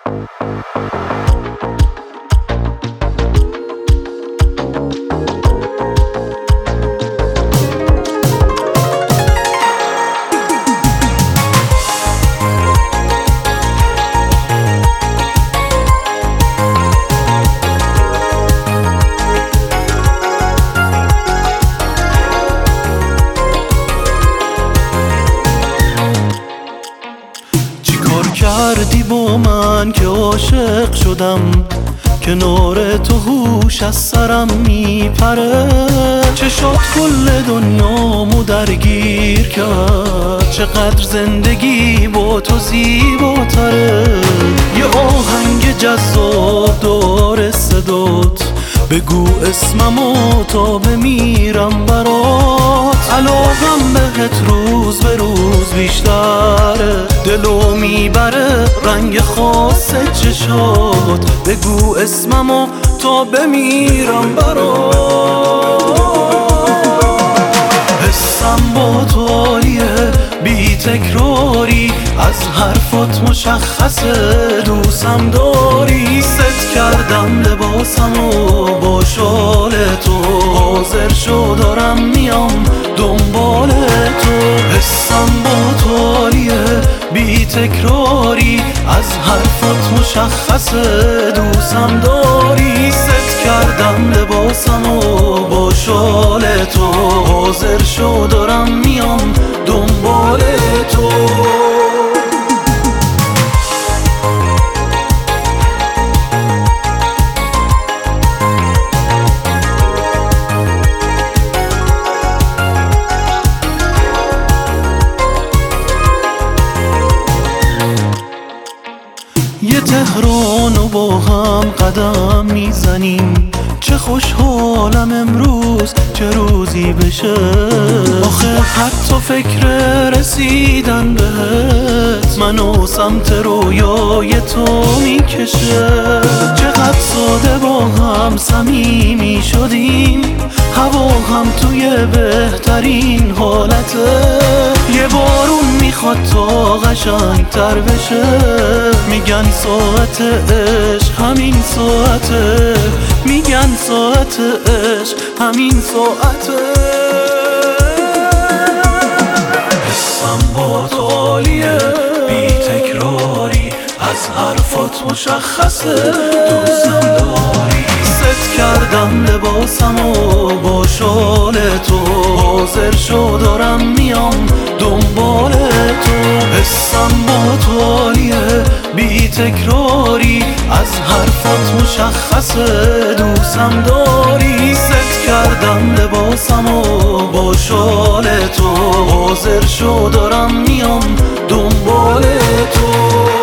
کردی با من که عاشق شدم، کنار تو هوش از سرم میپره. چشات کل دنیامو درگیر کرد، چقدر زندگی با تو زیباتره. یه آهنگ جذاب داره صدات، بگو اسممو تا بمیرم برات. علاقم بهت روز به روز بیشتره، دلو میبره رنگ خاص چشات. بگو اسممو تا بمیرم برات. حسم با تو عالیه بی تکراری، از حرفات مشخصه دوستم داری. ست کردم لباسمو با شال تو، حاضر شو دارم میام دنبال تو. حسم با تو عالیه بی تکراری، از حرفات مشخصه دوستم داری. ست کردم لباسمو با شال تو، حاضر شو دارم میام دنبال تو. یه تهرانو با هم قدم میزنیم، چه خوشحالم امروز چه روزی بشه. آخه حتی فکر رسیدن بهت منو سمت رویای تو میکشه. چقدر ساده با هم صمیمی شدیم، هوا هم توی بهترین حالته. یه بارون میخواد تا قشنگ تر بشه، میگن ساعت عشق همین ساعته. میگن ساعت عشق همین ساعته. حسم با تو عالیه بی تکراری، از حرفات مشخصه دوستم داری. ست کردم لباسمو با شال تو، حاضر شو دارم میام دنبال تو. حسم با تو عالیه بی تکراری، از حرفات مشخصه دوستم داری. ست کردم لباسمو با شال تو، حاضر شو دارم میام دنبال تو.